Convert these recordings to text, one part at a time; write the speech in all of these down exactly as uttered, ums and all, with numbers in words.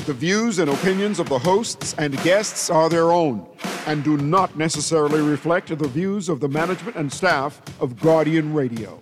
The views and opinions of the hosts and guests are their own and do not necessarily reflect the views of the management and staff of Guardian Radio.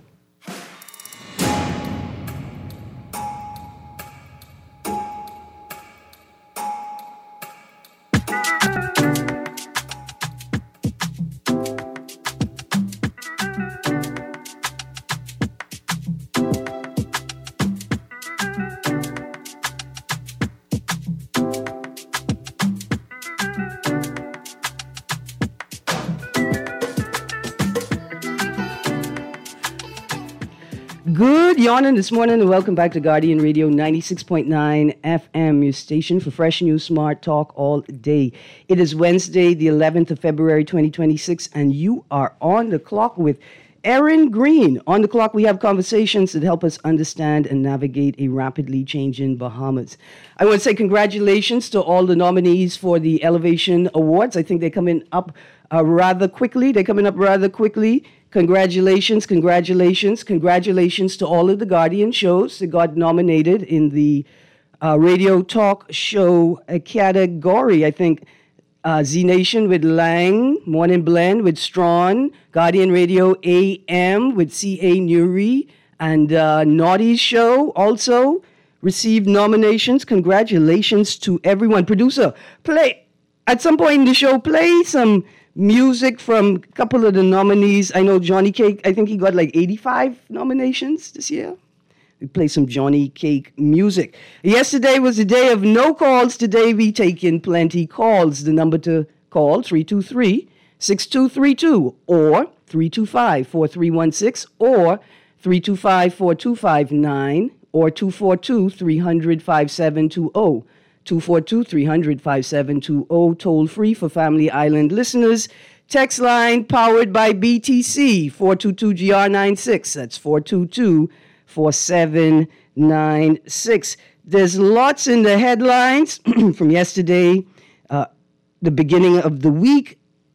Good yawning this morning and welcome back to Guardian Radio ninety-six point nine F M, your station for fresh news, smart talk all day. It is Wednesday, the eleventh of February, twenty twenty-six, and you are on the clock with Erin Green. On the clock, we have conversations that help us understand and navigate a rapidly changing Bahamas. I want to say congratulations to all the nominees for the Elevation Awards. I think they're coming up uh, rather quickly. They're coming up rather quickly. Congratulations, congratulations, congratulations to all of the Guardian shows that got nominated in the uh, radio talk show uh, category. I think uh, Z Nation with Lang, Morning Blend with Strawn, Guardian Radio A M with C A Nuri, and uh, Naughty's show also received nominations. Congratulations to everyone. Producer, play, at some point in the show, play some music from a couple of the nominees. I know Johnny Cake, I think he got like eighty-five nominations this year. We play some Johnny Cake music. Yesterday was the day of no calls. Today we take in plenty calls. The number to call, three two three, six two three two or three two five, four three one six or three two five, four two five nine or two four two, three hundred, five seven two zero. two four two, three hundred, five seven two zero, toll free for Family Island listeners. Text line powered by B T C, four two two G R ninety-six. That's four two two, four seven nine six. There's lots in the headlines from yesterday, uh, the beginning of the week,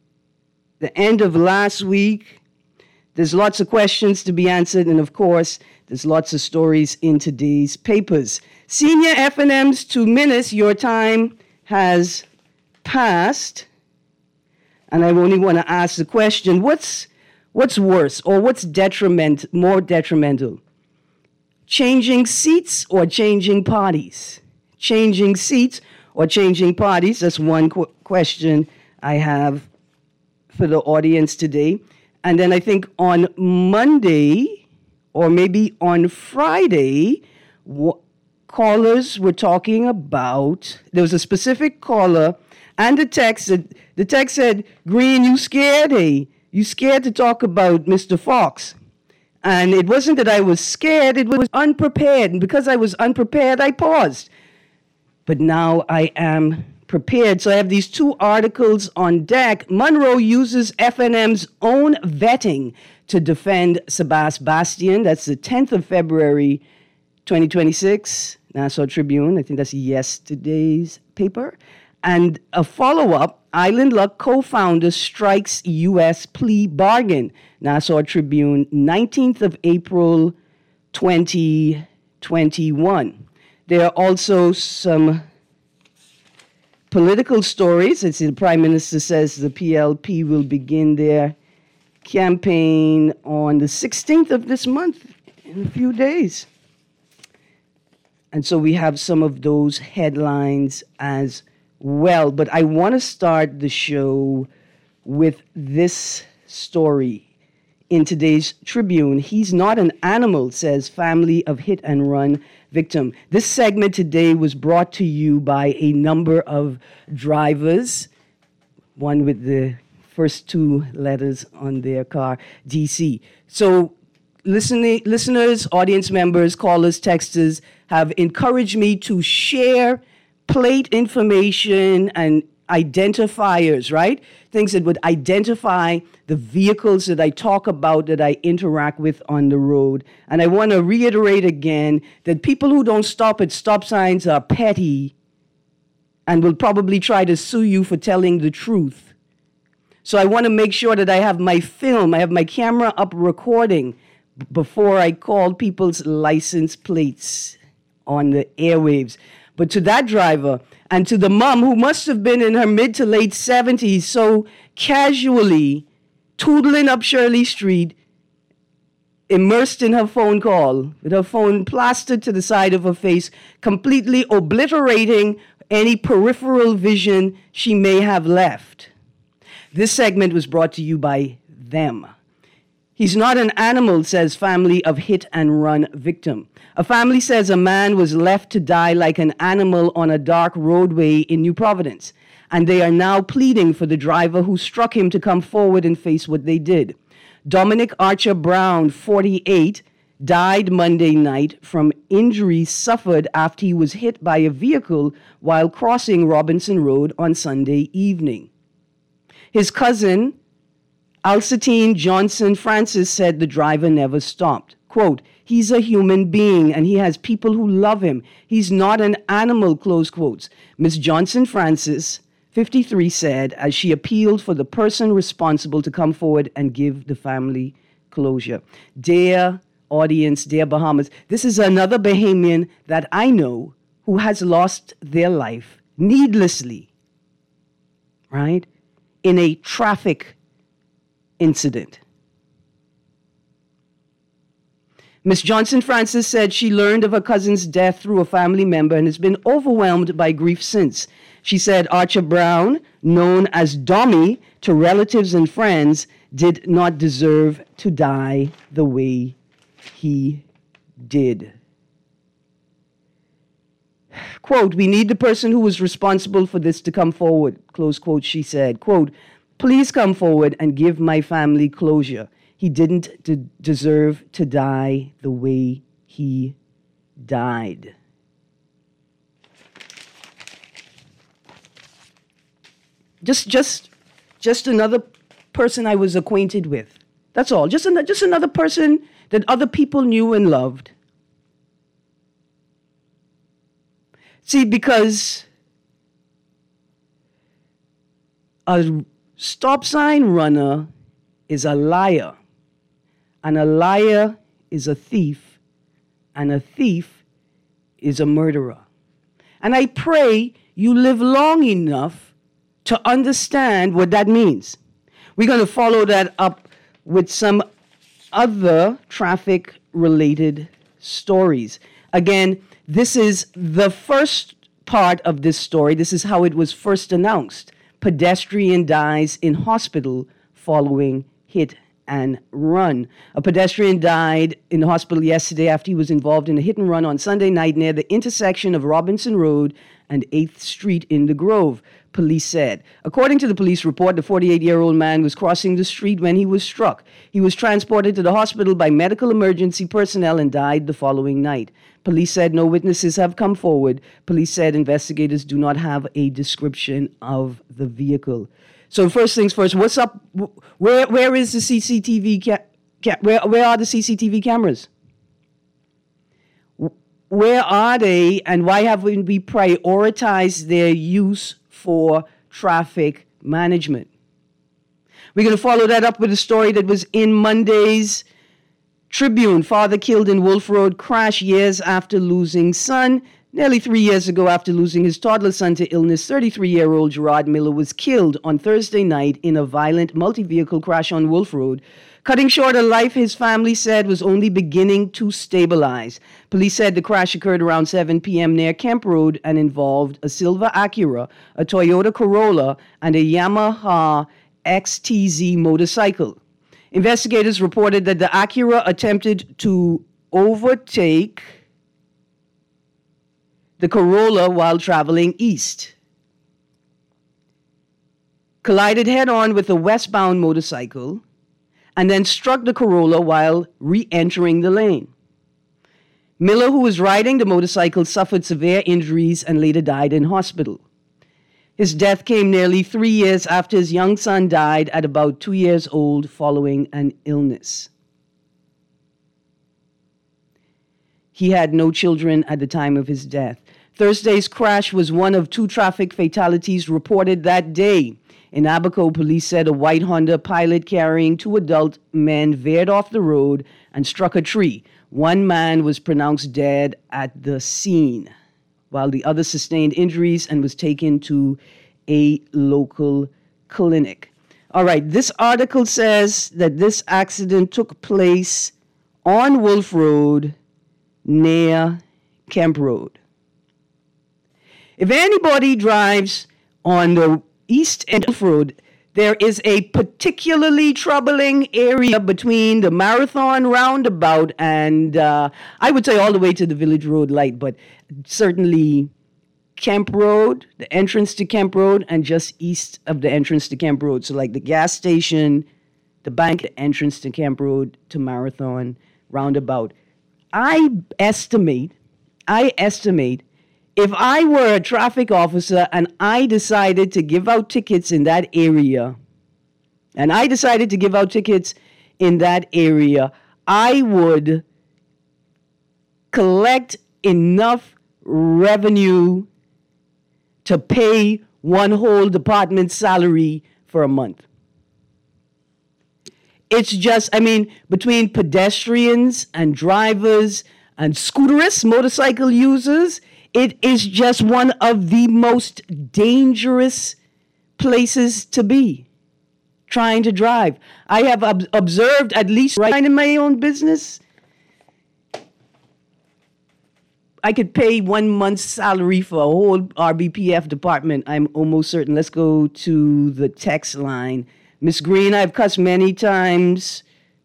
the end of last week. There's lots of questions to be answered, and of course, there's lots of stories in today's papers. Senior F and M's two minutes, your time has passed. And I only want to ask the question, what's what's worse or what's detriment, more detrimental? Changing seats or changing parties? Changing seats or changing parties? That's one qu- question I have for the audience today. And then I think on Monday or maybe on Friday, wh- callers were talking about, there was a specific caller, and the text, said, the text said, Green, you scared, hey? You scared to talk about Mister Fox. And it wasn't that I was scared, it was unprepared. And because I was unprepared, I paused. But now I am prepared. So I have these two articles on deck. Monroe uses F and M's own vetting to defend Sebas Bastian. That's the tenth of February, twenty twenty-six, Nassau Tribune. I think that's yesterday's paper. And a follow-up, Island Luck co-founder strikes U S plea bargain. Nassau Tribune, nineteenth of April, twenty twenty-one. There are also some political stories. It's the Prime Minister says the P L P will begin their campaign on the sixteenth of this month, in a few days. And so we have some of those headlines as well. But I want to start the show with this story in today's Tribune. He's not an animal, says family of hit and run victim. This segment today was brought to you by a number of drivers, one with the first two letters on their car, D C. So listening, listeners, audience members, callers, texters have encouraged me to share plate information and identifiers, right? Things that would identify the vehicles that I talk about, that I interact with on the road. And I want to reiterate again that people who don't stop at stop signs are petty and will probably try to sue you for telling the truth. So I want to make sure that I have my film, I have my camera up recording b- before I call people's license plates on the airwaves. But to that driver and to the mom, who must have been in her mid to late seventies, so casually tootling up Shirley Street, immersed in her phone call, with her phone plastered to the side of her face, completely obliterating any peripheral vision she may have left. This segment was brought to you by them. He's not an animal, says family of hit and run victim. A family says a man was left to die like an animal on a dark roadway in New Providence, and they are now pleading for the driver who struck him to come forward and face what they did. Dominic Archer Brown, forty-eight, died Monday night from injuries suffered after he was hit by a vehicle while crossing Robinson Road on Sunday evening. His cousin, Alcitine Johnson Francis, said the driver never stopped. Quote, he's a human being and he has people who love him. He's not an animal, close quotes. Miss Johnson Francis, fifty-three, said as she appealed for the person responsible to come forward and give the family closure. Dear audience, dear Bahamas, this is another Bahamian that I know who has lost their life needlessly, right, in a traffic incident. Miss Johnson Francis said she learned of her cousin's death through a family member and has been overwhelmed by grief since. She said Archer Brown, known as Dommy to relatives and friends, did not deserve to die the way he did. Quote, we need the person who was responsible for this to come forward, close quote, she said. Quote, please come forward and give my family closure. He didn't de- deserve to die the way he died. Just, just, just another person I was acquainted with. That's all. Just, an, just another person that other people knew and loved. See, because a stop sign runner is a liar, and a liar is a thief, and a thief is a murderer. And I pray you live long enough to understand what that means. We're going to follow that up with some other traffic-related stories. Again, this is the first part of this story. This is how it was first announced. Pedestrian dies in hospital following hit and run. A pedestrian died in the hospital yesterday after he was involved in a hit and run on Sunday night near the intersection of Robinson Road and eighth Street in the Grove, police said. According to the police report, the forty-eight-year-old man was crossing the street when he was struck. He was transported to the hospital by medical emergency personnel and died the following night. Police said no witnesses have come forward. Police said investigators do not have a description of the vehicle. So first things first, what's up? Where where is the C C T V? Ca- ca- where where are the C C T V cameras? Where are they, and why haven't we prioritized their use for traffic management? We're going to follow that up with a story that was in Monday's Tribune. Father killed in Wolf Road crash years after losing son. Nearly three years ago, after losing his toddler son to illness, thirty-three-year-old Gerard Miller was killed on Thursday night in a violent multi-vehicle crash on Wolf Road, cutting short a life his family said was only beginning to stabilize. Police said the crash occurred around seven p.m. near Kemp Road and involved a silver Acura, a Toyota Corolla, and a Yamaha X T Z motorcycle. Investigators reported that the Acura attempted to overtake the Corolla while traveling east, collided head-on with a westbound motorcycle, and then struck the Corolla while re-entering the lane. Miller, who was riding the motorcycle, suffered severe injuries and later died in hospital. His death came nearly three years after his young son died at about two years old following an illness. He had no children at the time of his death. Thursday's crash was one of two traffic fatalities reported that day. In Abaco, police said a white Honda Pilot carrying two adult men veered off the road and struck a tree. One man was pronounced dead at the scene. while the other sustained injuries and was taken to a local clinic. All right, this article says that this accident took place on Wolf Road near Kemp Road. If anybody drives on the east end of Wolf Road, there is a particularly troubling area between the Marathon roundabout and uh, I would say all the way to the Village Road light, but certainly Kemp Road, the entrance to Kemp Road, and just east of the entrance to Kemp Road. So like the gas station, the bank, the entrance to Kemp Road to Marathon roundabout. I estimate, I estimate, if I were a traffic officer and I decided to give out tickets in that area, and I decided to give out tickets in that area, I would collect enough revenue to pay one whole department's salary for a month. It's just, I mean, between pedestrians and drivers and scooterists, motorcycle users, it is just one of the most dangerous places to be, trying to drive. I have ob- observed, at least right in my own business, I could pay one month's salary for a whole R B P F department, I'm almost certain. Let's go to the text line. Miss Green, I've cussed many times.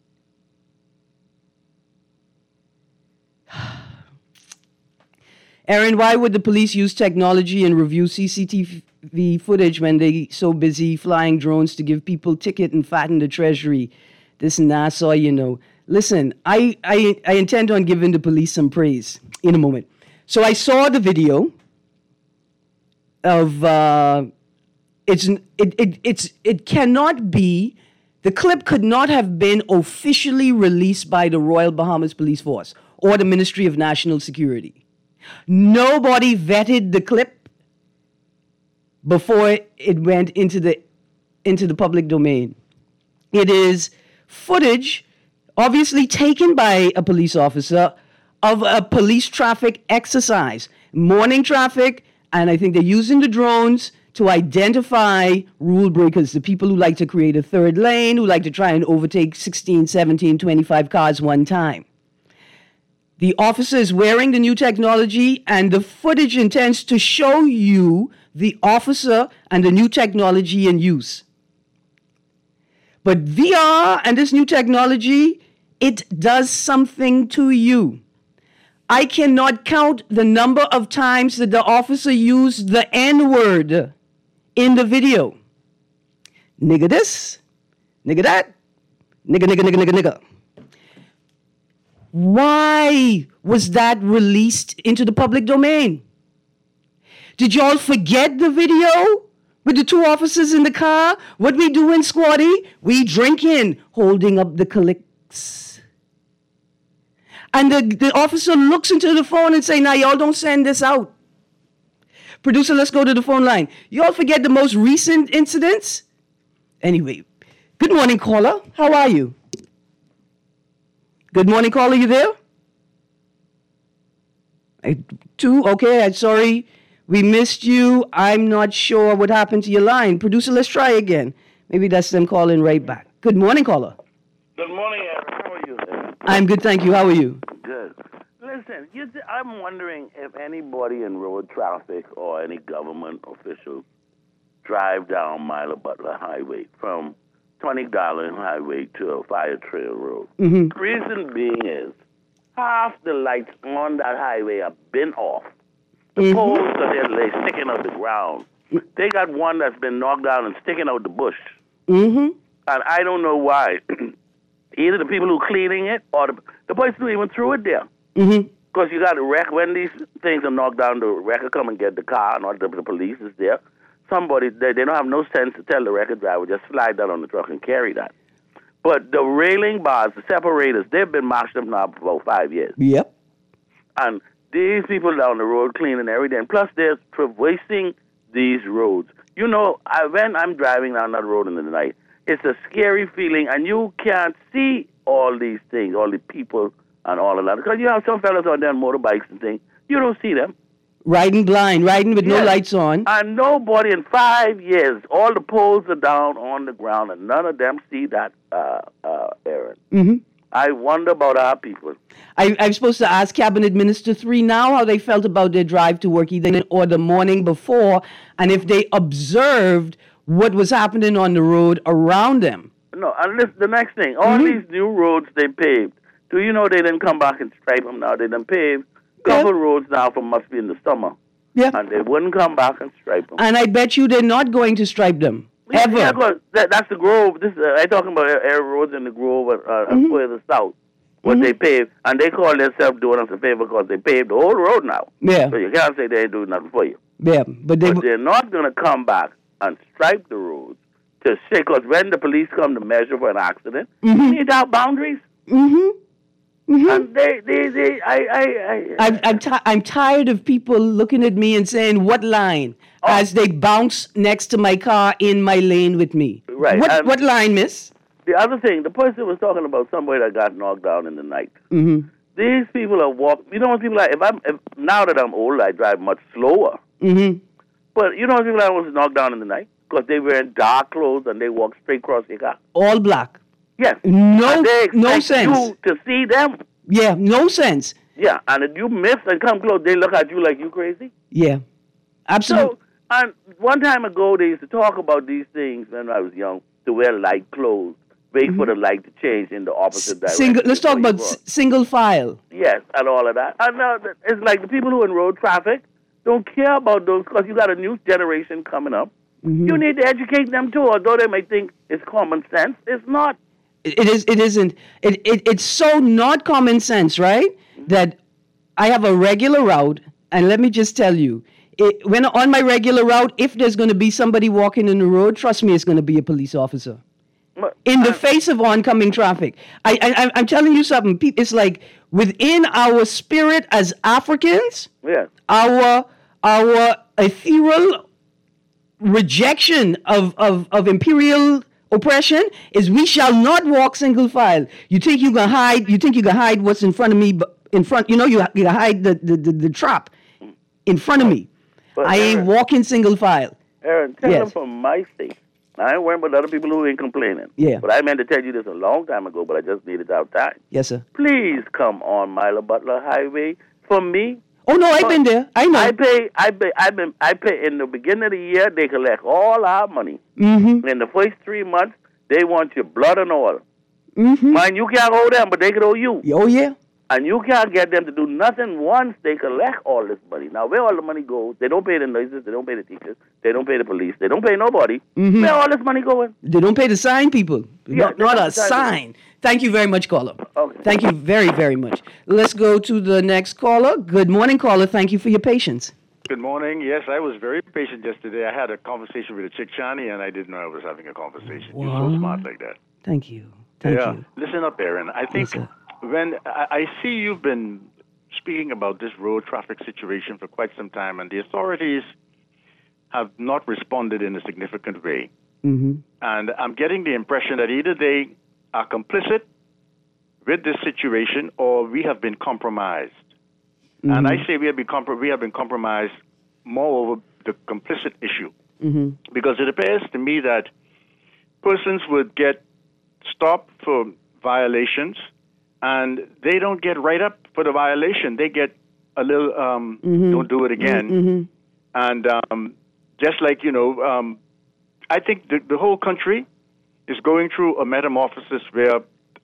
Aaron, why would the police use technology and review C C T V footage when they so busy flying drones to give people ticket and fatten the treasury? This Nassau, you know. Listen, I, I, I intend on giving the police some praise in a moment. So I saw the video of, uh, it's, it, it, it's, it cannot be, the clip could not have been officially released by the Royal Bahamas Police Force or the Ministry of National Security. Nobody vetted the clip before it went into the, into the public domain. It is footage obviously taken by a police officer of a police traffic exercise, morning traffic, and I think they're using the drones to identify rule breakers, the people who like to create a third lane, who like to try and overtake sixteen, seventeen, twenty-five cars one time. The officer is wearing the new technology, and the footage intends to show you the officer and the new technology in use. But V R and this new technology, it does something to you. I cannot count the number of times that the officer used the N-word in the video. Nigga this, nigga that, nigga, nigga, nigga, nigga, nigga. Why was that released into the public domain? Did y'all forget the video with the two officers in the car? What we doing, squatty? We drinking, holding up the clicks. And the, the officer looks into the phone and say, now y'all don't send this out. Producer, let's go to the phone line. Y'all forget the most recent incidents? Anyway, good morning, caller. How are you? Good morning, caller. You there? I, two? Okay, I'm sorry. We missed you. I'm not sure what happened to your line. Producer, let's try again. Maybe that's them calling right back. Good morning, caller. Good morning, Aaron. How are you? I'm good, thank you. How are you? Good. Listen, you th- I'm wondering if anybody in road traffic or any government official drive down Milo Butler Highway from twenty Garland Highway to a Fire Trail Road. Mm-hmm. The reason being is half the lights on that highway have been off. The Mm-hmm. poles are there, they sticking out the ground. They got one that's been knocked down and sticking out the bush. Mm-hmm. And I don't know why. Either the people who are cleaning it or the, the person who even threw it there. Mm-hmm. Because you got to wreck, when these things are knocked down, the wrecker come and get the car, and the, the police is there. Somebody, they, they don't have no sense to tell the wrecker driver, just slide that on the truck and carry that. But the railing bars, the separators, they've been marked up now for about five years. Yep. And these people down the road cleaning every day. And plus, they're traversing these roads. You know, I, when I'm driving down that road in the night, it's a scary feeling, and you can't see all these things, all the people and all of that. Because you have some fellas out there on motorbikes and things. You don't see them. Riding blind, riding with Yes. no lights on. And nobody in five years, all the poles are down on the ground, and none of them see that, uh, uh, Aaron. Mm-hmm. I wonder about our people. I, I'm supposed to ask Cabinet Minister three now how they felt about their drive to work either in- or the morning before, and if they observed what was happening on the road around them. No, and listen, the next thing, all Mhm. these new roads they paved. Do you know they didn't come back and stripe them now? They done paved couple roads now for must be in the summer, Yeah. and they wouldn't come back and stripe them. And I bet you they're not going to stripe them. Yeah, Ever. yeah, 'cause that, that's the Grove. This uh, I talking about air roads in the Grove uh, Mm-hmm. uh, further south. What they paved, and they call themselves doing us a favor because they paved the whole road now. Yeah. So you can't say they ain't doing nothing for you. Yeah. But they. But they're not going to come back and stripe the roads to say, because when the police come to measure for an accident, you need to have boundaries. Mm-hmm. Mm-hmm. And they, they, they, I, I, I, I'm, I'm, ti I'm tired of people looking at me and saying, what line? Oh. As they bounce next to my car in my lane with me. Right, What, and- what line, miss? the other thing, the person was talking about somebody that got knocked down in the night. Mm-hmm. These people are walking. You know what people like? If I'm if, now that I'm older, I drive much slower. Mm-hmm. But you know what people that was knocked down in the night because they wearing dark clothes and they walk straight across your car. All black. Yes. No, And they no expect sense. you to see them. Yeah, no sense. Yeah, and if you miss and come close, they look at you like you crazy. Yeah, absolutely. So, and one time ago, they used to talk about these things when I was young, to wear light clothes, wait for the light to change in the opposite direction. Single, let's talk before you about cross. s- single file. Yes, and all of that. And uh, it's like the people who in road traffic don't care about those because you got a new generation coming up. Mm-hmm. You need to educate them too, although they may think it's common sense. It's not. It it is. It isn't. It, it it's so not common sense, right? That I have a regular route, and let me just tell you, it, when on my regular route, if there's going to be somebody walking in the road, trust me, it's going to be a police officer. But- In the uh, face of oncoming traffic, I, I I'm telling you something. Pe- It's like within our spirit as Africans, Yes. our our ethereal rejection of, of, of imperial oppression is we shall not walk single file. You think you can hide? You think you can hide what's in front of me? But in front, you know, you you can hide the the, the, the trap in front of me. But I ain't Aaron- walking single file. Aaron, tell Yes. them from my state. I ain't worrying about other people who ain't complaining. Yeah. But I meant to tell you this a long time ago, but I just needed to have time. Yes, sir. Please come on Mila Butler Highway for me. Oh no, I've been there. I know. I pay. I pay. I been. I pay in the beginning of the year. They collect all our money. Mm-hmm. In the first three months, they want your blood and oil. Mm-hmm. Mind you can't owe them, but they can owe you. Oh yeah. And you can't get them to do nothing once they collect all this money. Now, where all the money goes, they don't pay the nurses, they don't pay the teachers, they don't pay the police, they don't pay nobody. Mhm. Where all this money going? They don't pay the sign, people. Yeah, not they not don't a pay the sign. sign. Thank you very much, caller. Okay. Thank you very, very much. Let's go to the next caller. Good morning, caller. Thank you for your patience. Good morning. Yes, I was very patient yesterday. I had a conversation with a chick, Chani, and I didn't know I was having a conversation. You're so Wow. smart like that. Thank you. Thank yeah. you. Listen up, Aaron. I think sir. when I, I see you've been speaking about this road traffic situation for quite some time, and the authorities have not responded in a significant way. Mm-hmm. And I'm getting the impression that either they are complicit with this situation or we have been compromised. And I say we have been compro- we have been compromised more over the complicit issue. Mm-hmm. Because it appears to me that persons would get stopped for violations and they don't get right up for the violation. They get a little, um, don't do it again. Mm-hmm. And um, just like, you know, um, I think the, the whole country is going through a metamorphosis where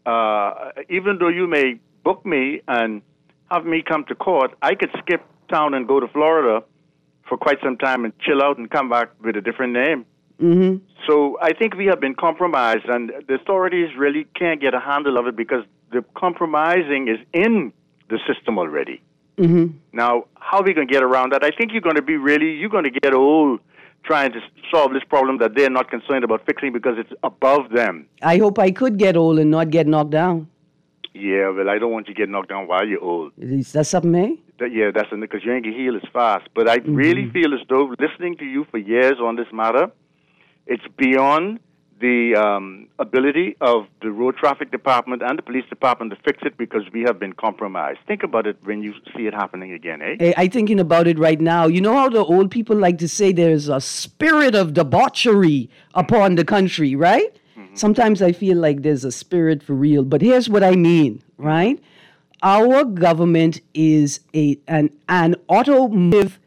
uh, even though you may book me and have me come to court, I could skip town and go to Florida for quite some time and chill out and come back with a different name. Mm-hmm. So I think we have been compromised, and the authorities really can't get a handle of it because the compromising is in the system already. Mm-hmm. Now, how are we going to get around that? I think you're going to be really, you're going to get old trying to solve this problem that they're not concerned about fixing because it's above them. I hope I could get old and not get knocked down. Yeah, well, I don't want you to get knocked down while you're old. Is that something, eh? That, yeah, that's because you ain't going to heal as fast. But I really feel as though listening to you for years on this matter, it's beyond the um, ability of the road traffic department and the police department to fix it because we have been compromised. Think about it when you see it happening again, eh? Hey, I'm thinking about it right now. You know how the old people like to say there's a spirit of debauchery upon the country, right? Mm-hmm. Sometimes I feel like there's a spirit for real. But here's what I mean, right? Our government is a an, an automotive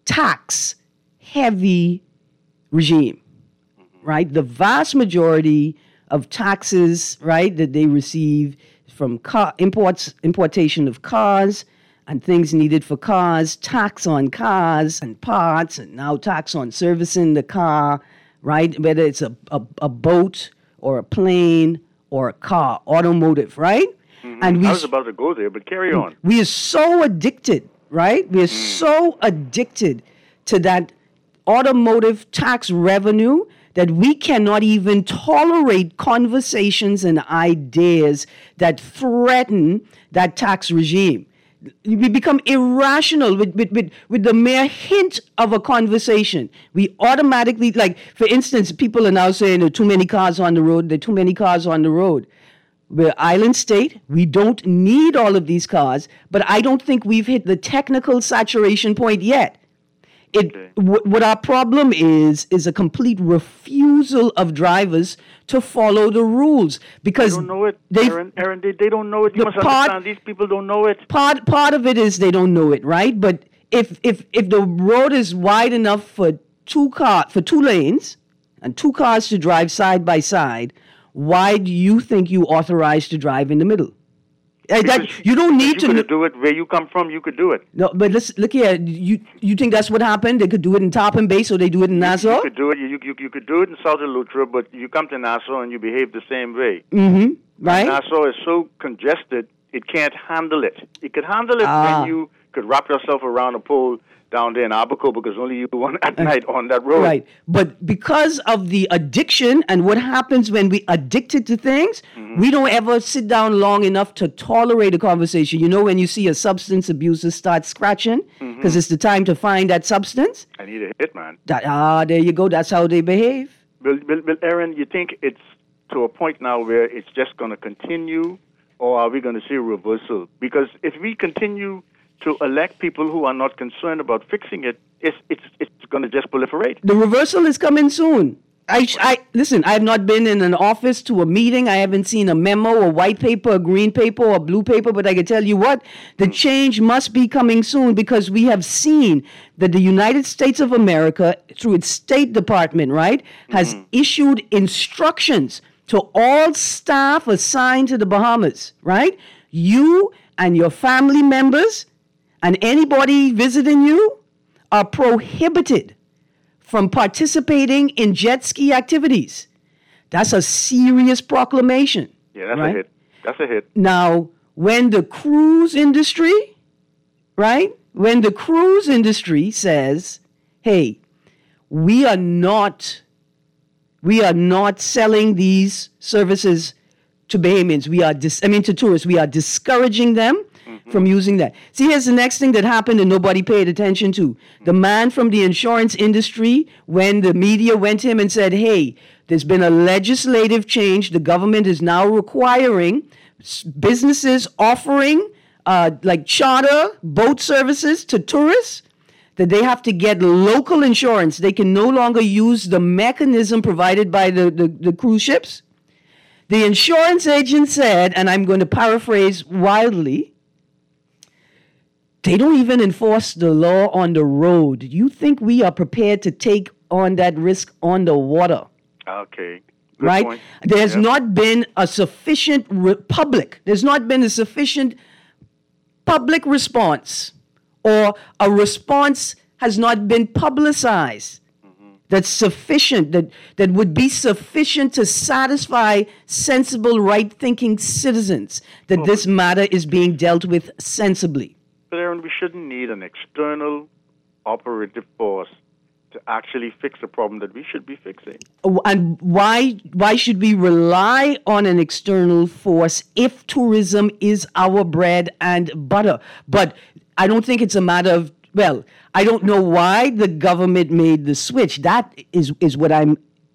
tax heavy regime. Right, the vast majority of taxes, right, that they receive from car imports, importation of cars and things needed for cars, tax on cars and parts, and now tax on servicing the car, right? Whether it's a a, a boat or a plane or a car, automotive, right? Mm-hmm. And we I was about to go there, but carry on. We are so addicted, right? We are mm. so addicted to that automotive tax revenue that we cannot even tolerate conversations and ideas that threaten that tax regime. We become irrational with, with, with, with the mere hint of a conversation. We automatically, like, for instance, people are now saying there are too many cars on the road, there are too many cars on the road. We're island state. We don't need all of these cars, but I don't think we've hit the technical saturation point yet. It, okay. w- what our problem is, is a complete refusal of drivers to follow the rules because they don't know it. Aaron, Aaron they, they don't know it. You must part, understand, these people don't know it. Part part of it is they don't know it, right? But if if if the road is wide enough for two car for two lanes and two cars to drive side by side, why do you think you authorized to drive in the middle? Uh, that, you don't need you to could do it where you come from. You could do it. No, but let's look here. You you think that's what happened? They could do it in Topham Bay, so they do it in Nassau. You could do it. You you, you could do it in South Eleuthera, but you come to Nassau and you behave the same way. Mm-hmm. Right. Nassau is so congested, it can't handle it. It could handle it ah. when you could wrap yourself around a pole down there in Abaco because only you one at night on that road. Right. But because of the addiction and what happens when we addicted to things, mm-hmm. we don't ever sit down long enough to tolerate a conversation. You know, when you see a substance abuser start scratching, because mm-hmm. it's the time to find that substance. I need a hit, man. That, ah, there you go. That's how they behave. Well, well, well, Aaron, you think it's to a point now where it's just going to continue, or are we going to see a reversal? Because if we continue to elect people who are not concerned about fixing it, it's it's it's going to just proliferate. The reversal is coming soon. I, I listen. I have not been in an office to a meeting. I haven't seen a memo, a white paper, a green paper, or a blue paper. But I can tell you what, the change must be coming soon because we have seen that the United States of America, through its State Department, right, has mm-hmm. issued instructions to all staff assigned to the Bahamas. Right, you and your family members and anybody visiting you are prohibited from participating in jet ski activities. That's a serious proclamation. Yeah, that's right? a hit. That's a hit. Now, when the cruise industry, right? When the cruise industry says, hey, we are not, we are not selling these services to Bahamians. We are, dis- I mean, to tourists. We are discouraging them from using that. See, here's the next thing that happened and nobody paid attention to. The man from the insurance industry, when the media went to him and said, hey, there's been a legislative change. The government is now requiring businesses offering uh, like charter boat services to tourists, that they have to get local insurance. They can no longer use the mechanism provided by the, the, the cruise ships. The insurance agent said, and I'm going to paraphrase wildly, they don't even enforce the law on the road. You think we are prepared to take on that risk on the water? Okay. Good right? point. There's yep. not been a sufficient re- public. There's not been a sufficient public response, or a response has not been publicized mm-hmm. that's sufficient, that, that would be sufficient to satisfy sensible, right-thinking citizens that oh. this matter is being dealt with sensibly. Aaron, we shouldn't need an external operative force to actually fix a problem that we should be fixing. And why why should we rely on an external force if tourism is our bread and butter? But I don't think it's a matter of, well, I don't know why the government made the switch. That is, is what I'm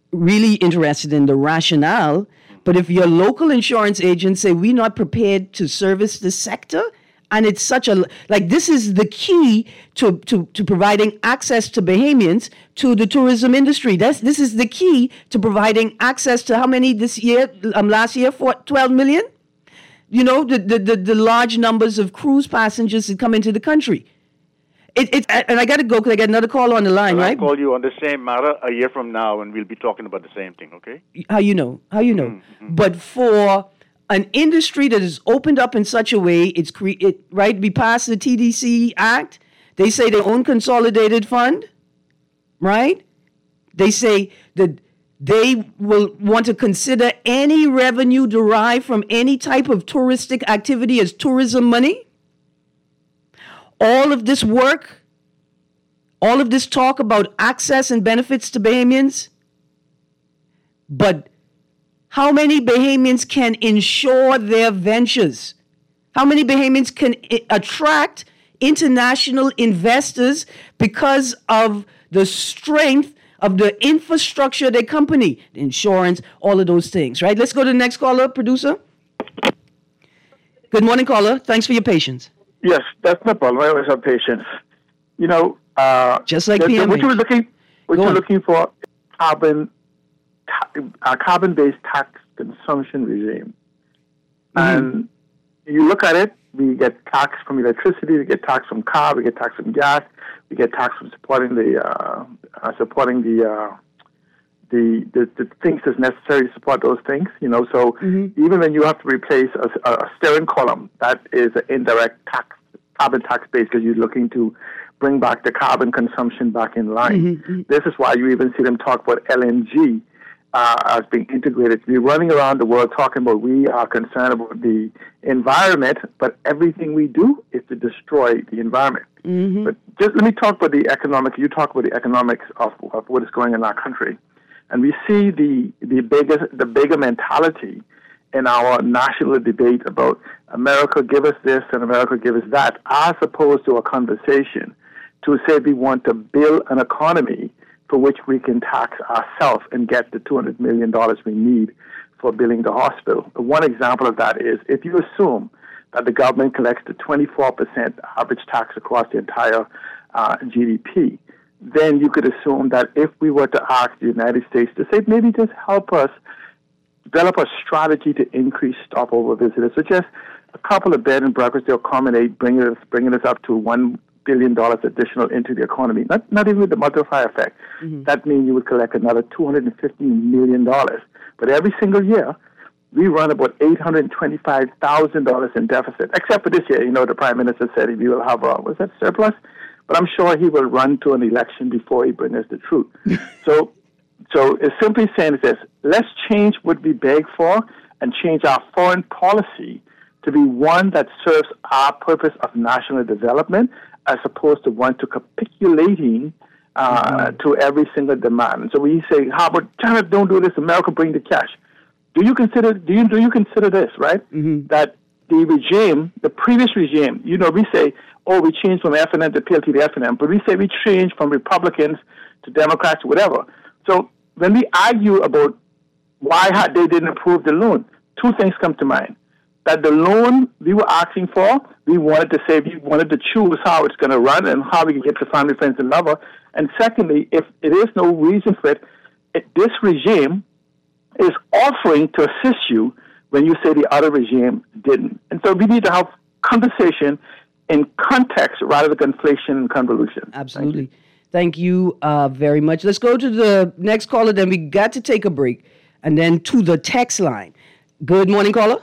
really interested in the rationale. But if your local insurance agents say we're not prepared to service this sector, and it's such a, like, this is the key to, to, to providing access to Bahamians to the tourism industry. That's, this is the key to providing access to how many this year, um, last year, for twelve million? You know, the, the, the, the large numbers of cruise passengers that come into the country. It, it, and I got to go because I got another call on the line, well, right? I'll call you on the same matter a year from now, and we'll be talking about the same thing, okay? How you know? How you know? Mm-hmm. But for an industry that is opened up in such a way, it's cre- it, right? We passed the T D C Act. They say their own consolidated fund, right? They say that they will want to consider any revenue derived from any type of touristic activity as tourism money. All of this work, all of this talk about access and benefits to Bahamians, but how many Bahamians can insure their ventures? How many Bahamians can I- attract international investors because of the strength of the infrastructure of their company, the insurance, all of those things, right? Let's go to the next caller, producer. Good morning, caller. Thanks for your patience. Yes, that's no problem. I always have patience. You know, uh, just like the, P M H. What you were looking, what Go you're on. looking for, carbon, ta- a carbon-based tax consumption regime, Mm-hmm. and you look at it. We get tax from electricity. We get tax from car. We get tax from gas. We get tax from supporting the uh, uh, supporting the, uh, the the the things that's necessary to support those things. You know, so Mm-hmm. even when you have to replace a, a steering column, that is an indirect tax, carbon tax base, because you're looking to bring back the carbon consumption back in line. Mm-hmm. This is why you even see them talk about L N G uh, as being integrated. We're running around the world talking about we are concerned about the environment, but everything we do is to destroy the environment. Mm-hmm. But just let me talk about the economic. You talk about the economics of, of what is going on in our country, and we see the the bigger the bigger mentality in our national debate about America give us this and America give us that, as opposed to a conversation to say we want to build an economy for which we can tax ourselves and get the two hundred million dollars we need for building the hospital. One example of that is if you assume that the government collects the twenty-four percent average tax across the entire uh, G D P, then you could assume that if we were to ask the United States to say, maybe just help us develop a strategy to increase stopover visitors, so just a couple of bed and breakfasts, they'll accommodate bringing us, bringing us up to one billion dollars additional into the economy, not, not even with the multiplier effect. Mm-hmm. That means you would collect another two hundred fifty million dollars. But every single year, we run about eight hundred twenty-five thousand dollars in deficit, except for this year. You know, the Prime Minister said he will have a, was that surplus? But I'm sure he will run to an election before he brings us the truth. so so it's simply saying this, let's change what we beg for and change our foreign policy to be one that serves our purpose of national development as opposed to one to capitulating uh, mm-hmm. to every single demand. So we say, how about China don't do this, America bring the cash. Do you consider do you do you consider this, right? Mm-hmm. That the regime, the previous regime, you know, we say, oh, we changed from F N M to P L T to F N M, but we say we changed from Republicans to Democrats, whatever. So when we argue about why had they didn't approve the loan, two things come to mind. That the loan we were asking for, we wanted to say we wanted to choose how it's going to run and how we can get to family, friends, and lover. And secondly, if it is no reason for it, it this regime is offering to assist you when you say the other regime didn't. And so we need to have conversation in context rather than conflation and convolution. Absolutely. Thank you, Thank you uh, very much. Let's go to the next caller, then we got to take a break, and then to the text line. Good morning, caller.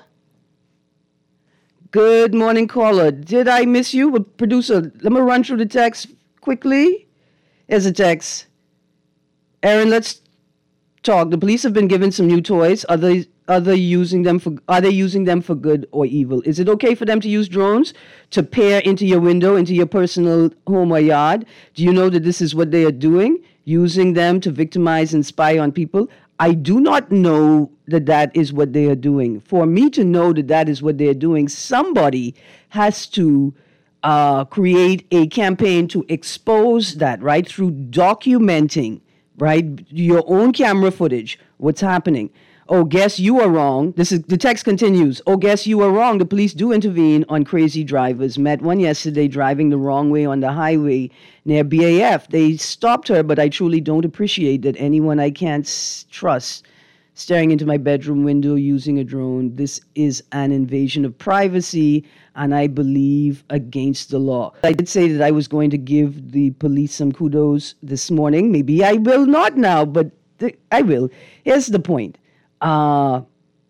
Good morning, caller. Did I miss you? Well, producer, let me run through the text quickly. Here's a text. Aaron, let's talk. The police have been given some new toys. Are they are they using them for are they using them for good or evil? Is it okay for them to use drones to peer into your window, into your personal home or yard? Do you know that this is what they are doing? Using them to victimize and spy on people? I do not know that that is what they are doing. For me to know that that is what they are doing, somebody has to uh, create a campaign to expose that, right, through documenting right? Your own camera footage, what's happening. Oh, guess you are wrong. This is the text continues. Oh, guess you are wrong. The police do intervene on crazy drivers. Met one yesterday driving the wrong way on the highway near B A F. They stopped her, but I truly don't appreciate that anyone I can't s- trust staring into my bedroom window using a drone. This is an invasion of privacy, and I believe against the law. I did say that I was going to give the police some kudos this morning. Maybe I will not now, but th- I will. Here's the point. Uh,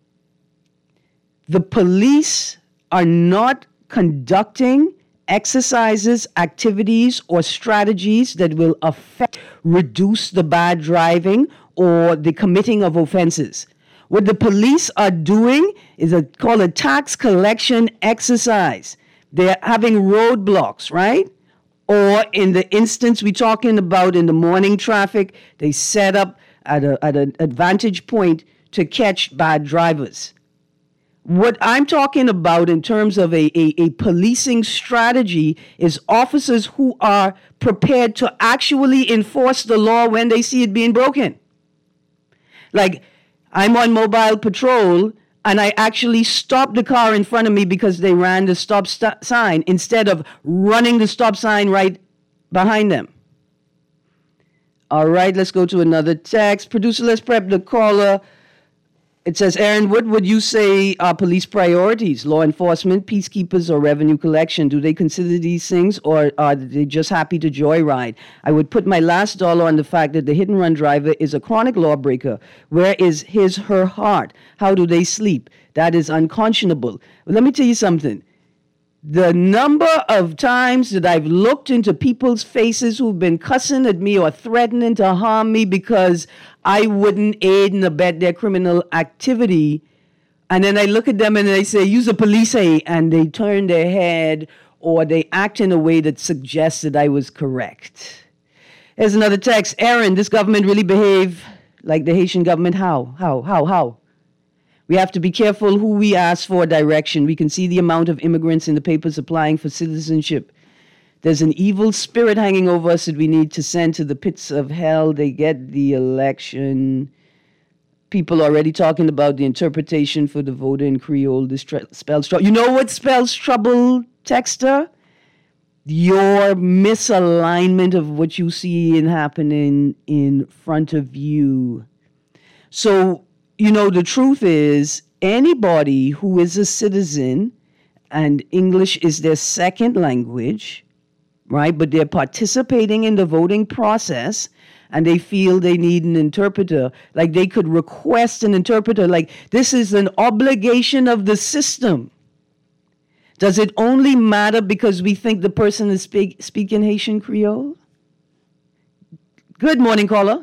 the police are not conducting exercises, activities, or strategies that will affect, reduce the bad driving or the committing of offenses. What the police are doing is a, called a tax collection exercise. They're having roadblocks, right? Or in the instance we're talking about in the morning traffic, they set up at, a, at an advantage point to catch bad drivers. What I'm talking about in terms of a, a, a policing strategy is officers who are prepared to actually enforce the law when they see it being broken. Like, I'm on mobile patrol and I actually stop the car in front of me because they ran the stop st- sign instead of running the stop sign right behind them. All right, let's go to another text. Producer, let's prep the caller. It says, Aaron, what would you say are police priorities? Law enforcement, peacekeepers, or revenue collection? Do they consider these things, or are they just happy to joyride? I would put my last dollar on the fact that the hit-and-run driver is a chronic lawbreaker. Where is his, her heart? How do they sleep? That is unconscionable. Let me tell you something. The number of times that I've looked into people's faces who've been cussing at me or threatening to harm me because I wouldn't aid and abet their criminal activity, and then I look at them and they say, use a police aid, and they turn their head or they act in a way that suggests that I was correct. There's another text. Aaron, this government really behave like the Haitian government? How? How? How? How? We have to be careful who we ask for direction. We can see the amount of immigrants in the papers applying for citizenship. There's an evil spirit hanging over us that we need to send to the pits of hell. They get the election. People already talking about the interpretation for the voter in Creole. This tr- spells trouble. You know what spells trouble, texter? Your misalignment of what you see and happening in front of you. So, you know, the truth is, anybody who is a citizen and English is their second language, right, but they're participating in the voting process and they feel they need an interpreter, like they could request an interpreter, like this is an obligation of the system. Does it only matter because we think the person is speak, speaking Haitian Creole? Good morning, caller.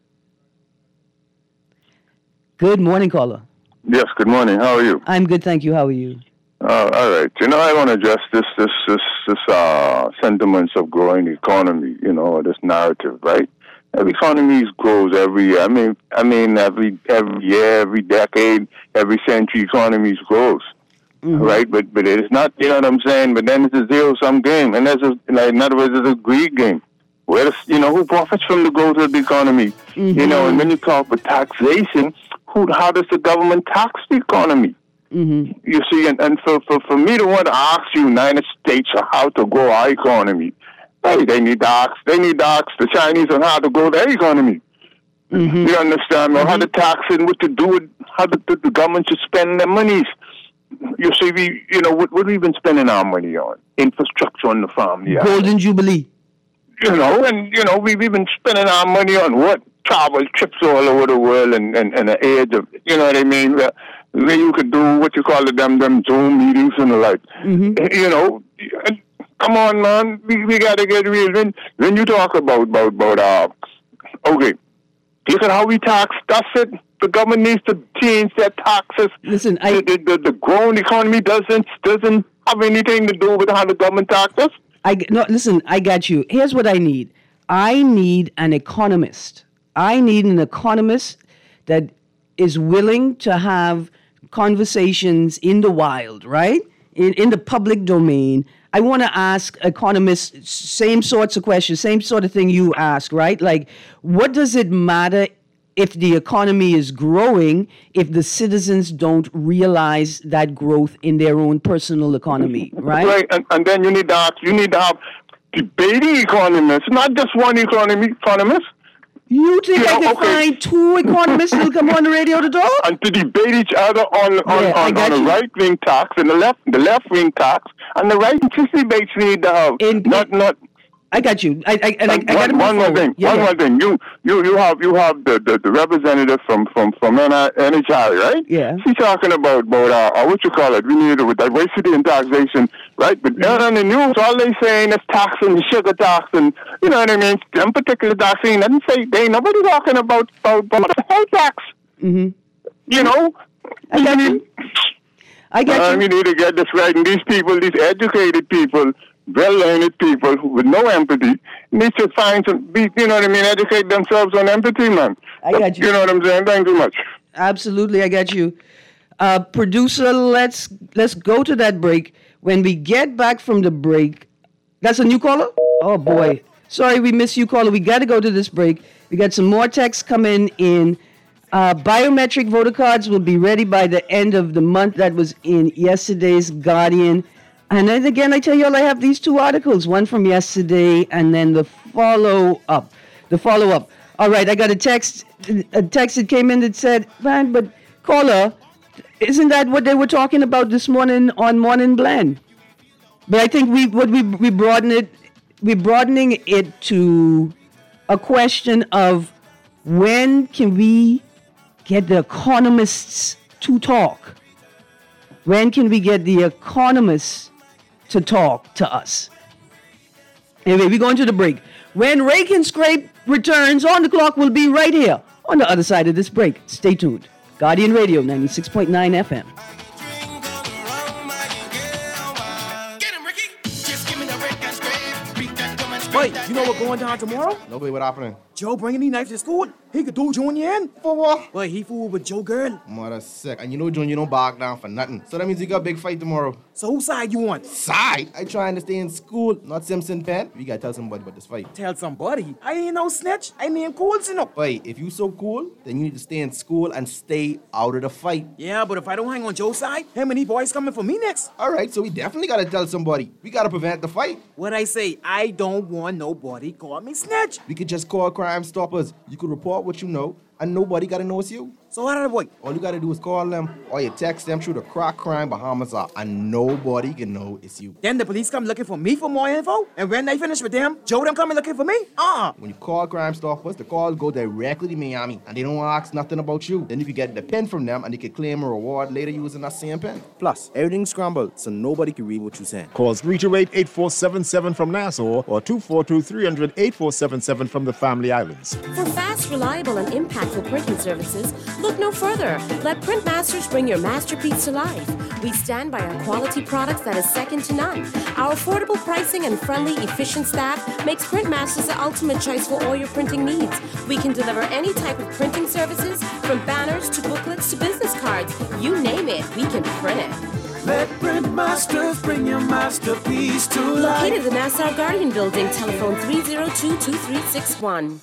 Good morning, caller. Yes, good morning. How are you? I'm good, thank you. How are you? Uh, all right. You know, I want to address this, this, this, this uh, sentiments of growing economy. You know, this narrative, right? Every economy grows every year. I mean, I mean, every every year, every decade, every century, economies grows, mm-hmm. right? But but it's not. You know what I'm saying? But then it's a zero sum game, and there's a, like, in other words, it's a greed game. Where does, you know, who profits from the growth of the economy? Mm-hmm. You know, and when you talk about taxation, who, how does the government tax the economy? Mm-hmm. You see, and, and for, for, for me to want to ask the United States how to grow our economy, hey, they need to ask, they need to ask the Chinese on how to grow their economy. Mm-hmm. You understand? Or mm-hmm. how to tax and what to do with, how the, the, the government should spend their monies. You see, we, you know, what, what we've been spending our money on? Infrastructure on the farm. Yeah. Golden Jubilee. You know, and, you know, we, we've been spending our money on what? Travel trips all over the world and, and, and the age of, you know what I mean? Where, where you could do what you call it, them, them Zoom meetings and the like. Mm-hmm. You know, and, come on, man, we, we got to get real. When, when you talk about, about, about, uh, okay, look at how we tax. That's it. The government needs to change their taxes. Listen, I... The, the, the growing economy doesn't, doesn't have anything to do with how the government taxes. I, no, listen, I got you. Here's what I need. I need an economist. I need an economist that is willing to have conversations in the wild, right? In, in the public domain I want to ask economists same sorts of questions, same sort of thing you ask, right? Like, what does it matter if the economy is growing if the citizens don't realize that growth in their own personal economy, right? Right, and, and then you need to ask, you need to have debating economists, not just one economy economist. You think Yeah, I can okay. find two economists who'll come on the radio to talk? And to debate each other on on, Yeah, I on, got on the you. right wing tax and the left the left wing tax and the right just debates need to have In- not not I got you. I, I, and I, I got to one, move one more forward. thing. Yeah, one yeah. more thing. You you you have you have the, the, the representative from from from N H I, right? Yeah. She's talking about about uh, uh, what you call it. We need it with diversity and taxation, right? But mm-hmm. on the news, all they saying is tax and sugar tax and you know what I mean. Them particular tax. They didn't say they ain't nobody talking about about, about the whole tax. Mm-hmm. You know. I got you. I got Uh, you. we need to get this right. And these people, these educated people, well-learned people who, with no empathy, need to find some, be, you know what I mean, educate themselves on empathy, man. I got you. You know what I'm saying? Thank you much. Absolutely, I got you. Uh, producer, let's let's go to that break. When we get back from the break, that's a new caller? Oh, boy. Sorry, we missed you, caller. We got to go to this break. We got some more texts coming in. Uh, biometric voter cards will be ready by the end of the month. That was in yesterday's Guardian. And then again, I tell you all, I have these two articles, one from yesterday and then the follow-up. The follow-up. All right, I got a text, a text that came in that said, man, but caller, isn't that what they were talking about this morning on Morning Blend? But I think we what we we broaden it, we're broadening it to a question of when can we get the economists to talk? When can we get the economists to talk to us? Anyway, we're going to the break. When Rake and Scrape returns, On the Clock will be right here on the other side of this break. Stay tuned. Guardian Radio, ninety-six point nine F M. Wait, you know what going down tomorrow? Nobody what happening? Joe bringing these knives to school. He could do Junior in. For what? Wait, he fooled with Joe girl. Mother sick. And you know Junior don't back down for nothing. So that means you got a big fight tomorrow. So whose side you on? Side? I trying to stay in school, not Simpson Pen. We gotta tell somebody about this fight. Tell somebody. I ain't no snitch. I mean cool, you know. Wait, if you so cool, then you need to stay in school and stay out of the fight. Yeah, but if I don't hang on Joe's side, him and these boys coming for me next. All right, so we definitely gotta tell somebody. We gotta prevent the fight. What I say, I don't want nobody call me snitch. We could just call Crime Stoppers. You could report what you know, and nobody gotta know it's you. So how did I avoid? All you gotta do is call them, or you text them through the Crack Crime Bahamas app, and nobody can know it's you. Then the police come looking for me for more info, and when they finish with them, Joe them coming looking for me? Uh-uh. When you call Crime Stoppers, the calls go directly to Miami, and they don't ask nothing about you. Then you can get the pen from them, and you can claim a reward later using that same pen. Plus, everything's scrambled, so nobody can read what you're saying. Call three two eight, eight four seven seven from Nassau or two four two, three hundred, eight four seven seven from the Family Islands. For fast, reliable, and impactful printing services, look no further. Let Printmasters bring your masterpiece to life. We stand by our quality products that is second to none. Our affordable pricing and friendly, efficient staff makes Printmasters the ultimate choice for all your printing needs. We can deliver any type of printing services, from banners to booklets to business cards. You name it, we can print it. Let Printmasters bring your masterpiece to life. Located in the Nassau Guardian Building, telephone three zero two, two three six one.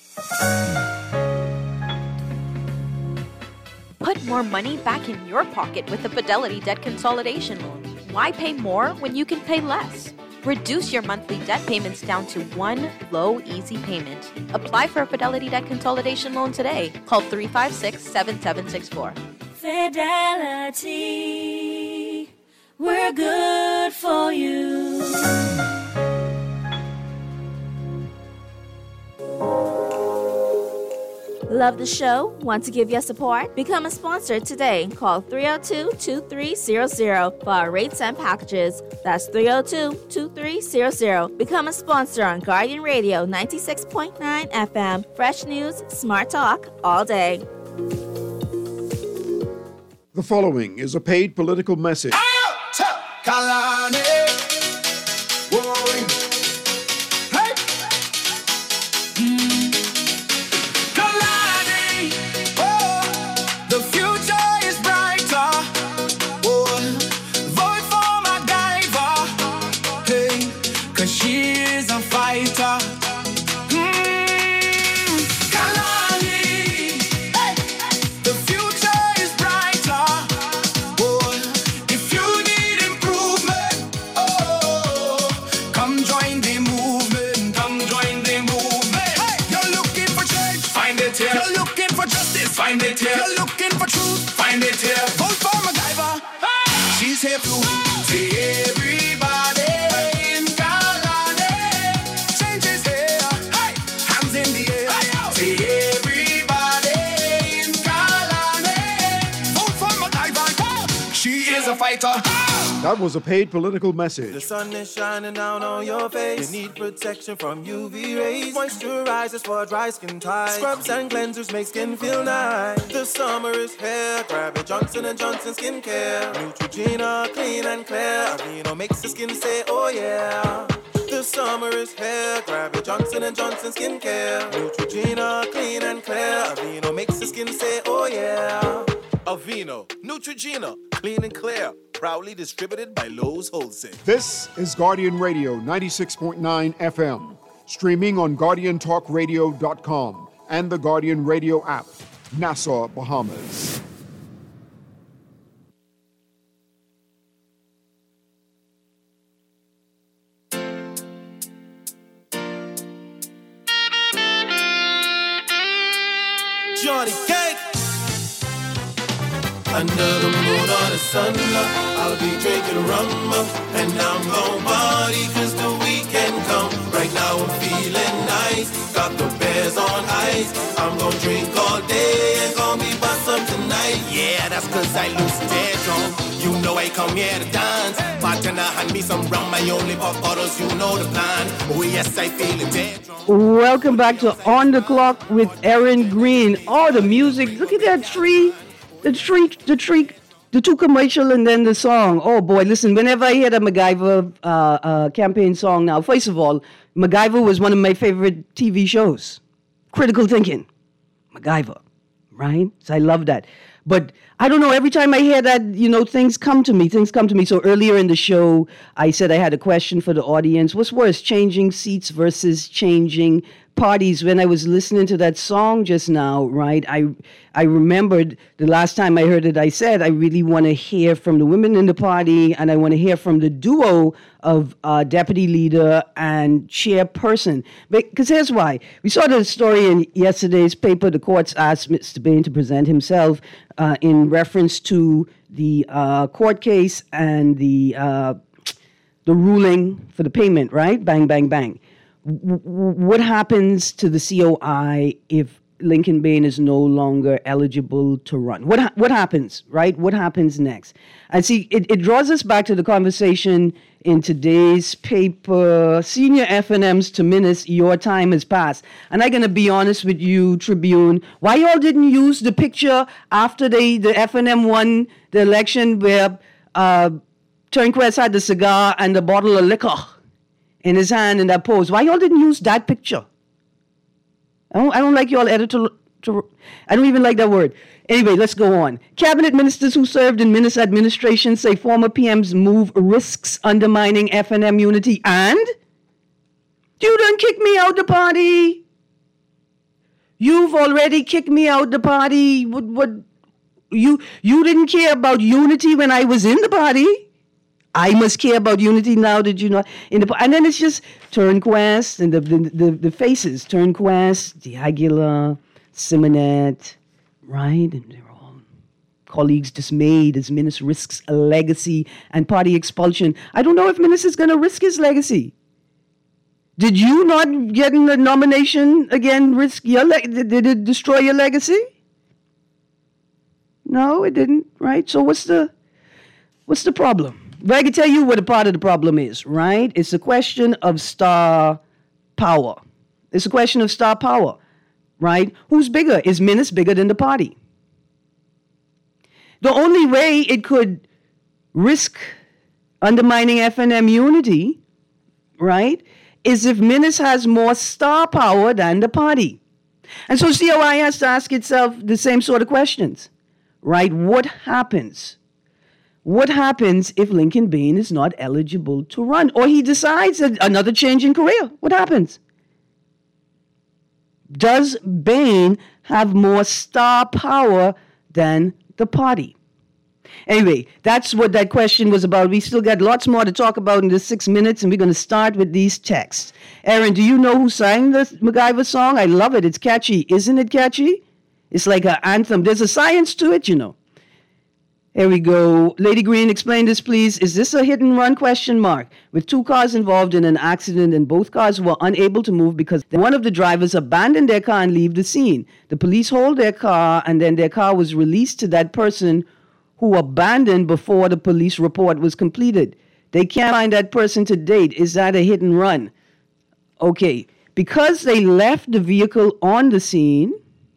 Put more money back in your pocket with the Fidelity Debt Consolidation Loan. Why pay more when you can pay less? Reduce your monthly debt payments down to one low, easy payment. Apply for a Fidelity Debt Consolidation Loan today. Call three five six, seven seven six four. Fidelity, we're good for you. Love the show? Want to give your support? Become a sponsor today. Call three oh two, two three zero zero for our rates and packages. That's three oh two, two three zero zero. Become a sponsor on Guardian Radio ninety-six point nine F M. Fresh news, smart talk, all day. The following is a paid political message. Kalani. Whoa. Hey. Mm. Kalani. Oh. The future is brighter. Oh. Vote for MacGyver. Hey. it here. You're looking for justice, find it here. You're looking for truth, find it here. Vote for MacGyver. Hey! She's here to see everybody in Kalani. Change is here. Hey! Hands in the air. Hey, see everybody in Kalani. Vote for MacGyver. She is a fighter. That was a paid political message. The sun is shining down on your face. You need protection from U V rays. Moisturizers for dry skin type. Scrubs and cleansers make skin feel nice. The summer is here. Grab your Johnson and Johnson skincare. Neutrogena, clean and clear. Aveeno makes the skin say, oh yeah. The summer is here. Grab your Johnson and Johnson skincare. Neutrogena, clean and clear. Aveeno makes the skin say, oh yeah. Aveeno, Neutrogena, clean and clear. Proudly distributed by Lowe's Wholesale. This is Guardian Radio ninety-six point nine F M, streaming on Guardian Talk Radio dot com and the Guardian Radio app, Nassau, Bahamas. Johnny Cake. Under the moon or the sun, I'll be drinking rum, and I'm gon' party cause the weekend come. Right now I'm feeling nice, got the bears on ice. I'm gon' drink all day and gon' be bustin' tonight. Yeah, that's cause I lose dead drunk. You know I come here to dance. Bartender hand me some rum, I only pop bottles, you know the plan. Oh yes, I feel it dead drunk. Welcome back to On the Clock with Aaron Green. Oh, the music, look at that tree. The tree, the tree, the two commercial and then the song. Oh boy, listen, whenever I hear the MacGyver uh, uh, campaign song now, first of all, MacGyver was one of my favorite T V shows. Critical thinking. MacGyver, right? So I love that. But I don't know, every time I hear that, you know, things come to me, things come to me. So earlier in the show, I said I had a question for the audience. What's worse, changing seats versus changing parties? When I was listening to that song just now, right, I I remembered the last time I heard it, I said, I really want to hear from the women in the party, and I want to hear from the duo of uh, deputy leader and chairperson. Because here's why. We saw the story in yesterday's paper. The courts asked Mister Bain to present himself uh, in reference to the uh, court case and the uh, the ruling for the payment, right? Bang, bang, bang. W- what happens to the C O I if Lincoln Bain is no longer eligible to run? What ha- what happens, right? What happens next? And see, it, it draws us back to the conversation in today's paper, Senior F N Ms to Menace, Your Time Has Passed. And I'm going to be honest with you, Tribune, why y'all didn't use the picture after they, the F N M won the election where uh, Turnquest had the cigar and the bottle of liquor in his hand in that pose? Why y'all didn't use that picture? I don't, I don't like y'all editor. To, I don't even like that word. Anyway, let's go on. Cabinet ministers who served in Menace administration say former P M's move risks undermining F N M unity. And you done kicked me out the party. You've already kicked me out the party. What? What? You you didn't care about unity when I was in the party. I must care about unity now that you know in the and then it's just Turnquest and the the, the, the faces Turnquest, D'Aguilar, Simonet, right, and they're all colleagues dismayed as Menace risks a legacy and party expulsion. I don't know if Menace is going to risk his legacy. Did you not getting the nomination again risk your le- did it destroy your legacy? No, it didn't. Right. So what's the what's the problem? But I can tell you what a part of the problem is, right? It's a question of star power. It's a question of star power, right? Who's bigger? Is Menace bigger than the party? The only way it could risk undermining F N M unity, right, is if Menace has more star power than the party. And so C O I has to ask itself the same sort of questions, right? What happens? What happens if Lincoln Bain is not eligible to run? Or he decides another change in career? What happens? Does Bain have more star power than the party? Anyway, that's what that question was about. We still got lots more to talk about in this six minutes, and we're going to start with these texts. Aaron, do you know who sang the MacGyver song? I love it. It's catchy. Isn't it catchy? It's like an anthem. There's a science to it, you know. Here we go. Lady Green, explain this, please. Is this a hit and run question mark? With two cars involved in an accident and both cars were unable to move because one of the drivers abandoned their car and leave the scene. The police hold their car and then their car was released to that person who abandoned before the police report was completed. They can't find that person to date. Is that a hit and run? Okay. Because they left the vehicle on the scene,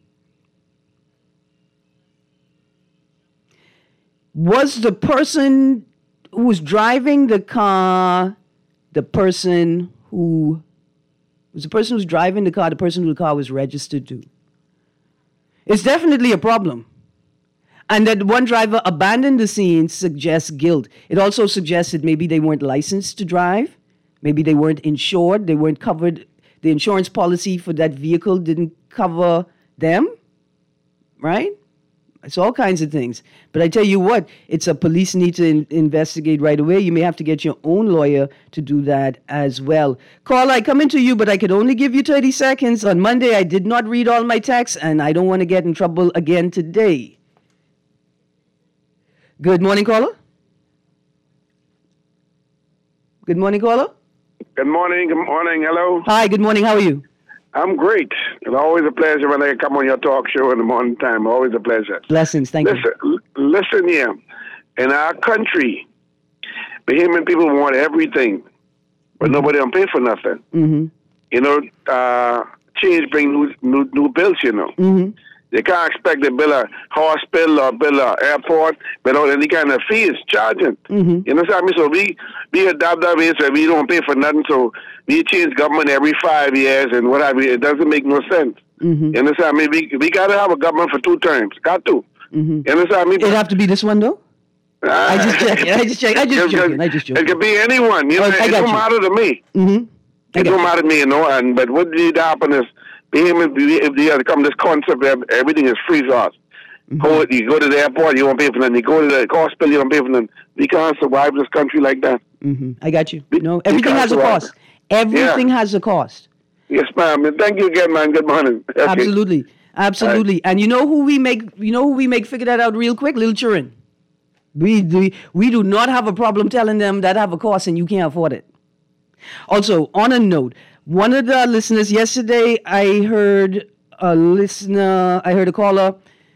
was the person who was driving the car the person who was the person who's driving the car, the person who the car was registered to? It's definitely a problem. And that one driver abandoned the scene suggests guilt. It also suggests that maybe they weren't licensed to drive. Maybe they weren't insured. They weren't covered. The insurance policy for that vehicle didn't cover them, right? It's all kinds of things. But I tell you what, it's a police need to in- investigate right away. You may have to get your own lawyer to do that as well. Carl, I come into you, but I could only give you thirty seconds. On Monday, I did not read all my texts, and I don't want to get in trouble again today. Good morning, caller. Good morning, caller. Good morning. Good morning. Hello. Hi. Good morning. How are you? I'm great. It's always a pleasure when I come on your talk show in the morning time. Always a pleasure. Blessings. Thank listen, you. L- listen here. In our country, Bahamian people want everything, but mm-hmm. nobody don't pay for nothing. Mm-hmm. You know, uh, change bring new, new, new bills, you know. Mm-hmm. They can't expect to build a hospital or build an airport without any kind of fees charging. Mm-hmm. You know what I mean? So we, we adopt that way, so we don't pay for nothing, so we change government every five years and whatever. It doesn't make no sense. Mm-hmm. You understand me? We, we got to have a government for two terms. Got to. Mm-hmm. You understand me? It'd have to be this one, though? I just checking. I just checking. I just joking. I just joking. It could be anyone. You know, oh, it don't you. matter to me. Mm-hmm. It don't matter to me, you know. And but what did happen is, if they have come this concept where everything is free to us. Mm-hmm. Go, you go to the airport, you don't pay for nothing. You go to the hospital, you don't pay for nothing. We can't survive this country like that. Mm-hmm. I got you. No, everything has survive. a cost. Everything yeah. has a cost. Yes, ma'am. Thank you again, man. Good morning. Okay. Absolutely. Absolutely. Right. And you know who we make, you know who we make figure that out real quick? Little children. We do, we do not have a problem telling them that have a cost and you can't afford it. Also, on a note, one of the listeners yesterday, I heard a listener, I heard a caller,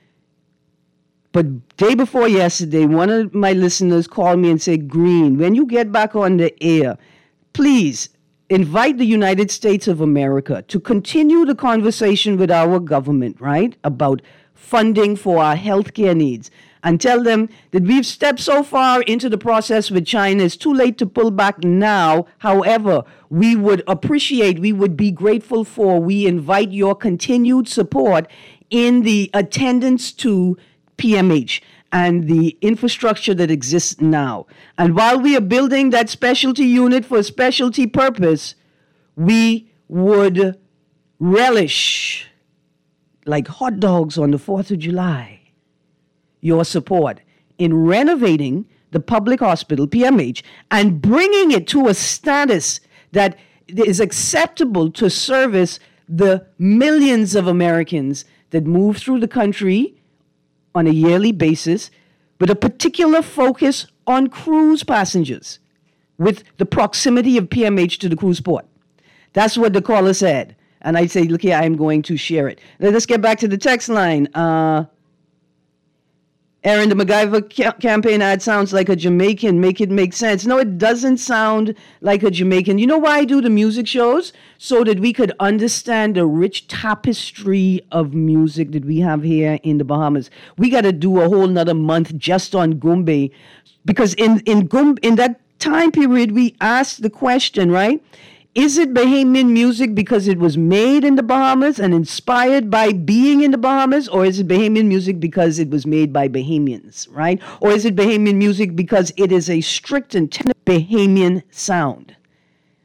but day before yesterday, one of my listeners called me and said, Green, when you get back on the air, please invite the United States of America to continue the conversation with our government, right, about funding for our healthcare needs. And tell them that we've stepped so far into the process with China, it's too late to pull back now. However, we would appreciate, we would be grateful for, we invite your continued support in the attendance to P M H and the infrastructure that exists now. And while we are building that specialty unit for a specialty purpose, we would relish, like hot dogs on the fourth of July, your support in renovating the public hospital, P M H, and bringing it to a status that is acceptable to service the millions of Americans that move through the country on a yearly basis, with a particular focus on cruise passengers, with the proximity of P M H to the cruise port. That's what the caller said. And I say, look here, I'm going to share it. Let's get back to the text line. Uh, Aaron, the MacGyver ca- campaign ad sounds like a Jamaican. Make it make sense. No, it doesn't sound like a Jamaican. You know why I do the music shows? So that we could understand the rich tapestry of music that we have here in the Bahamas. We got to do a whole nother month just on Goombay. Because in, in, Goom- in that time period, we asked the question, right? Is it Bahamian music because it was made in the Bahamas and inspired by being in the Bahamas? Or is it Bahamian music because it was made by Bahamians, right? Or is it Bahamian music because it is a strict and technical Bahamian sound?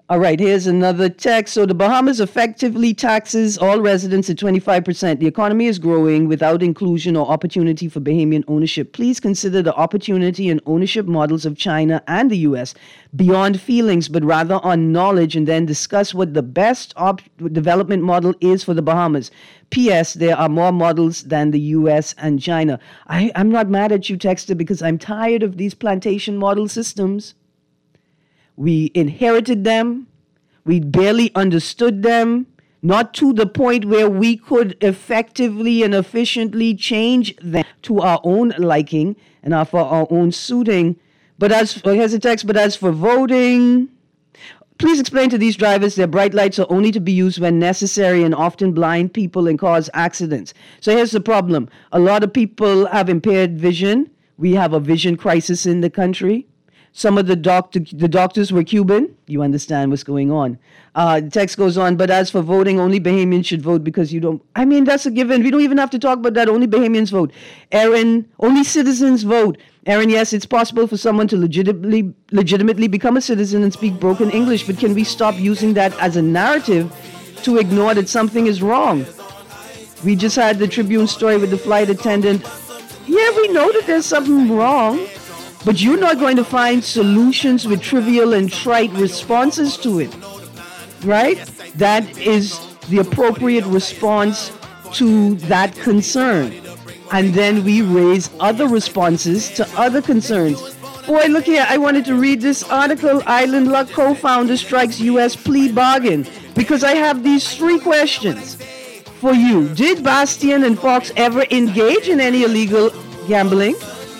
All right, here's another text. So the Bahamas effectively taxes all residents at twenty-five percent. The economy is growing without inclusion or opportunity for Bahamian ownership. Please consider the opportunity and ownership models of China and the U S beyond feelings, but rather on knowledge, and then discuss what the best op- development model is for the Bahamas. P S. There are more models than the U S and China. I, I'm not mad at you, Texter, because I'm tired of these plantation model systems. We inherited them. We barely understood them, not to the point where we could effectively and efficiently change them to our own liking and our, for our own suiting. But as for, here's a text, but as for voting, please explain to these drivers their bright lights are only to be used when necessary and often blind people and cause accidents. So here's the problem. A lot of people have impaired vision. We have a vision crisis in the country. Some of the doctor, the doctors were Cuban. You understand what's going on. Uh, the text goes on, but as for voting, only Bahamians should vote because you don't... I mean, that's a given. We don't even have to talk about that. Only Bahamians vote. Aaron, only citizens vote. Aaron, yes, it's possible for someone to legitimately, legitimately become a citizen and speak broken English, but can we stop using that as a narrative to ignore that something is wrong? We just had the Tribune story with the flight attendant. Yeah, we know that there's something wrong. But you're not going to find solutions with trivial and trite responses to it, right? That is the appropriate response to that concern. And then we raise other responses to other concerns. Boy, look here, I wanted to read this article, Island Luck co-founder strikes U S plea bargain, because I have these three questions for you. Did Bastian and Fox ever engage in any illegal gambling?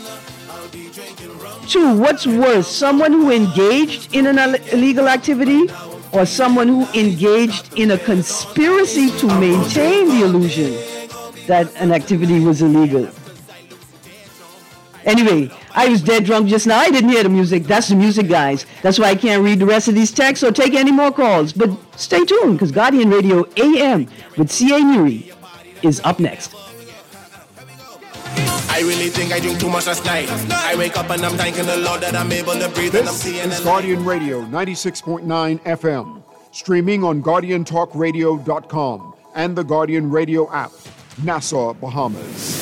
Two, what's worse, someone who engaged in an illegal activity or someone who engaged in a conspiracy to maintain the illusion that an activity was illegal? Anyway, I was dead drunk just now. I didn't hear the music. That's the music, guys. That's why I can't read the rest of these texts or take any more calls. But stay tuned, because Guardian Radio A M with C A Nuri is up next. I really think I drink too much last night. I wake up and I'm thanking the Lord that I'm able to breathe. This and I'm seeing is Guardian Radio ninety-six point nine F M, streaming on guardian talk radio dot com and the Guardian Radio app, Nassau, Bahamas.